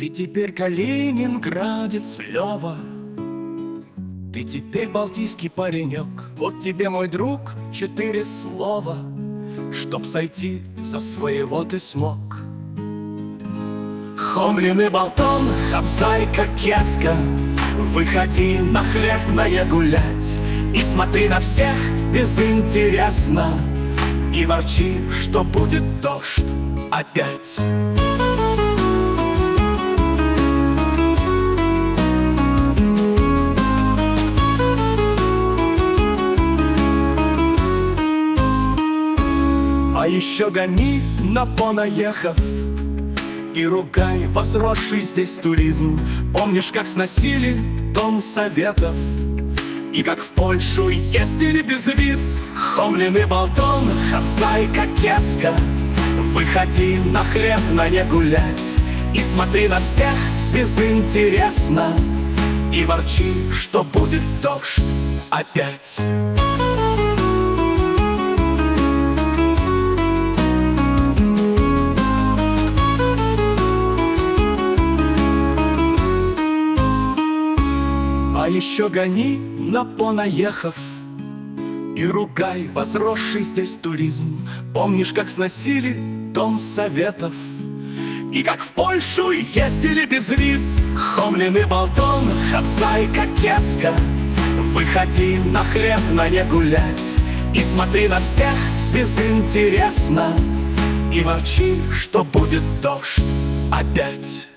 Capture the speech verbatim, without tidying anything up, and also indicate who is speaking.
Speaker 1: Ты теперь калининградец, Лёва. Ты теперь балтийский паренек. Вот тебе, мой друг, четыре слова, чтоб сойти за своего ты смог. Хомлин и Болтон, Хабзайка, Кеска, выходи на Хлебное гулять и смотри на всех безинтересно, и ворчи, что будет дождь опять. А еще гони на понаехав и ругай возросший здесь туризм. Помнишь, как сносили дом советов и как в Польшу ездили без виз? Хомлин и Болтон, Хабзайка, Кеска, выходи на Хлебное гулять и смотри на всех безинтересно, и ворчи, что будет дождь опять. А еще гони на понаехав и ругай возросший здесь туризм. Помнишь, как сносили дом советов и как в Польшу ездили без виз? Хомлин и Болтон, Хабзайка, Кеска, выходи на Хлебное гулять и смотри на всех безинтересно, и ворчи, что будет дождь опять.